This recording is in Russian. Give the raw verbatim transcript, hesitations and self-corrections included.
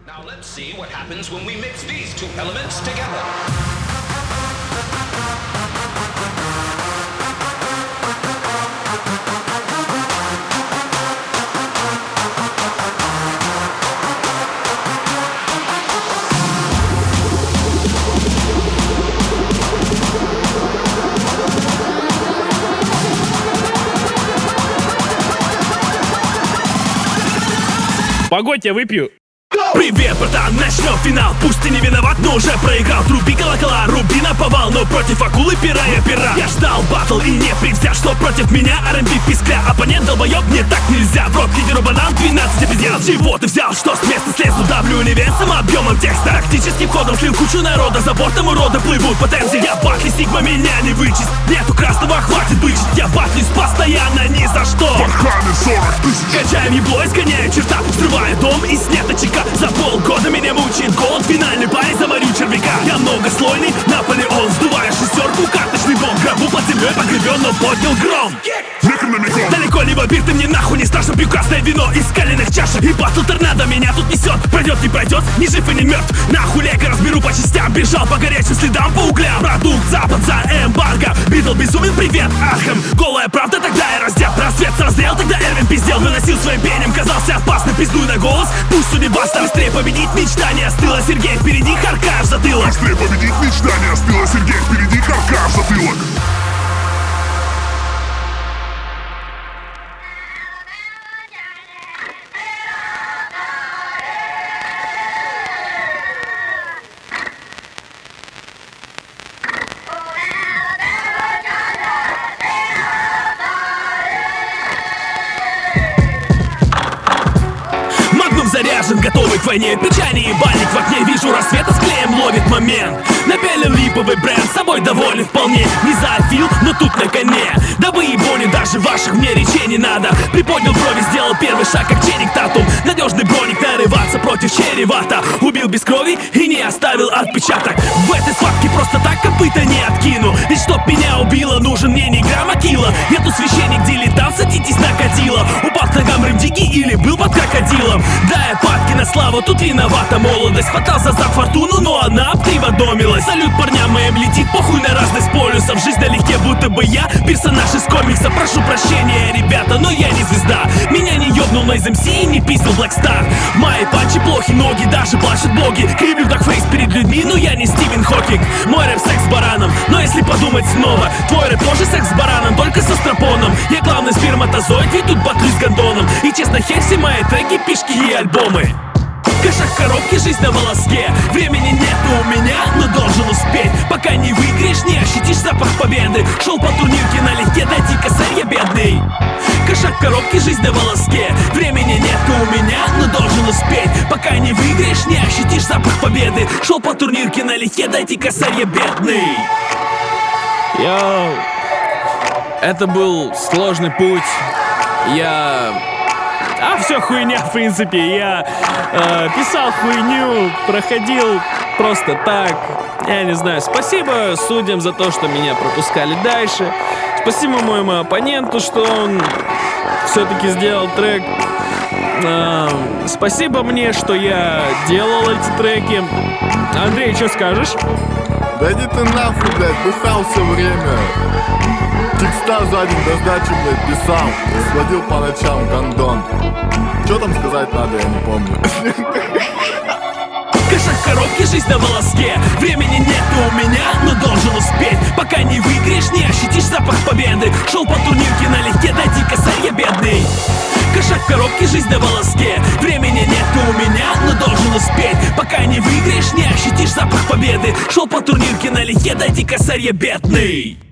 Now let's see what happens when we mix these two elements together. Погодь, я выпью. Привет, братан, начнем финал. Пусть ты не виноват, но уже проиграл. Труби колокола, руби наповал, но против акулы пера я пера. Я ждал батл и не предвзят, что против меня ар энд би пискля. Оппонент долбоеб, мне так нельзя. В рот лидеру банан, двенадцать обезьян. Чего ты взял, что с места слезу? Давлю невесом, объемом текста. Тактическим ходом слил кучу народа. За бортом урода плывут потенции. Я батли, сигма меня не вычесть. Нету красного, хватит бычить. Я батлюсь постоянно, ни за что. Барханы сорок тысяч. Качаем ебло, изгоняю черта. Взрываю дом и снято чека. За полгода меня мучает голод. Финальный парень, заморю червяка. Я многослойный Наполеон. Сдуваю шестерку, карточный бомб. Гробу под землей погребен, но поднял гром. Далеко не вампир, ты мне нахуй не страшно. Пью красное вино из каленых чашек. И батл торнадо меня тут несет. Пройдет, не пройдет, ни жив и не мертв. Нахуй лего разберу по частям. Бежал по горячим следам, по углям. Продукт запад за эмбарго. Битл безумен, привет, Архем. Голая правда, тогда я раздел. Рассвет созрел, тогда Эрвин пиздел. Выносил своим пением, казался опасным. Пиздуй на голос, пусть судьба баста. Быстрее победить мечта не остыла. Сергей впереди, Харка в затылок. Быстрее победить мечта не остыла. Сергей впереди, Харка в затылок. Заряжен, готовый к войне. Печальный ебальник в окне. Вижу рассвета, с клеем ловит момент. Напялил липовый бренд, собой доволен вполне. Не зоофил, но тут на коне. Да вы ебони, даже ваших мне речей не надо. Приподнял брови, сделал первый шаг, как Ченнинг Татум. Надежный броник, нарываться против чревата. Убил без крови и не оставил отпечаток. В этой схватке просто так копыта не откину. Ведь чтоб меня убило, нужен мне не грамма килла. Я тут священник, дилетант, садитесь на катила. Упал к ногам рымдиги или был под крокодилом. Да, падки на славу, тут виновата молодость. Хватался за фортуну, но она приводомилась. Салют парням моим летит, похуй на разность полюсов. Жизнь налегке, будто бы я персонаж из комикса. Прошу прощения, ребята, но я не звезда. Меня не ёбнул Нойз эм си и не пиздил Блэкстар. Мои панчи плохи, ноги даже плачут боги. Кривлю как фейс перед людьми, но я не Стивен Хокинг. Мой рэп секс с бараном, но если подумать снова, твой рэп тоже секс с бараном, только со стропоном. Я главный сперматозоид, ведь тут батлюсь с гондоном. И честно, хер все мои треки, пишки и альбомы. Кошак в коробке, жизнь на волоске. Времени нету у меня, но должен успеть. Пока не выиграешь, не ощутишь запах победы. Шел по турнирке налегке, дайте косарь, я бедный. Кошак в коробке, жизнь на волоске. Времени нету у меня, но должен успеть. Пока не выиграешь, не ощутишь запах победы. Шел по турнирке налегке, дайте косарь, я бедный. Йоу. Это был сложный путь. Я... А все хуйня, в принципе. Я э, писал хуйню, проходил просто так. Я не знаю. Спасибо судьям за то, что меня пропускали дальше. Спасибо моему оппоненту, что он все-таки сделал трек. Э, спасибо мне, что я делал эти треки. Андрей, что скажешь? Да иди ты нахуй, блядь, бухал все время. Текста за день до сдачи, блядь, писал. Сводил по ночам гондон. Что там сказать надо, я не помню. Кошак в коробке, жизнь на волоске. Времени нету у меня, но должен успеть. Пока не выиграешь, не ощутишь запах победы. Шел по турнирке налегке, дайте косарь, я бедный. Кошак в коробке, жизнь на волоске. Времени нету у меня, но должен успеть. Пока не выиграешь, не ощутишь запах победы. Шел по турнирке налегке, дайте косарь, я бедный.